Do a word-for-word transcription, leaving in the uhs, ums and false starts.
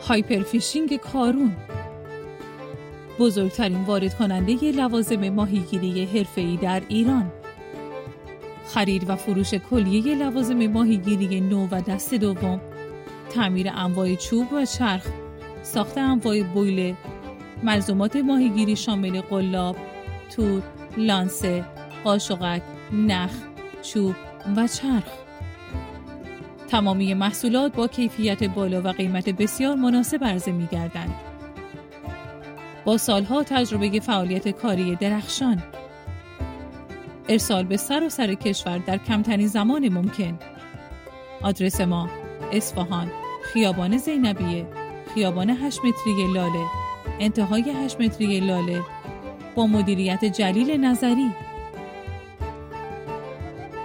هایپرفیشینگ کارون، بزرگترین وارد کننده لوازم ماهیگیری حرفه‌ای در ایران. خرید و فروش کلیه لوازم ماهیگیری نو و دست دوم، تعمیر انواع چوب و چرخ، ساخت انواع بویله، ملزومات ماهیگیری شامل قلاب، تور، لانسه، قاشقک، نخ، چوب و چرخ. تمامی محصولات با کیفیت بالا و قیمت بسیار مناسب عرضه می‌گردند. با سالها تجربه فعالیت کاری درخشان، ارسال به سراسر کشور در کمترین زمان ممکن. آدرس ما: اصفهان، خیابان زینبیه، خیابان هشت متری لاله، انتهای هشت متری لاله، با مدیریت جلیل نظری.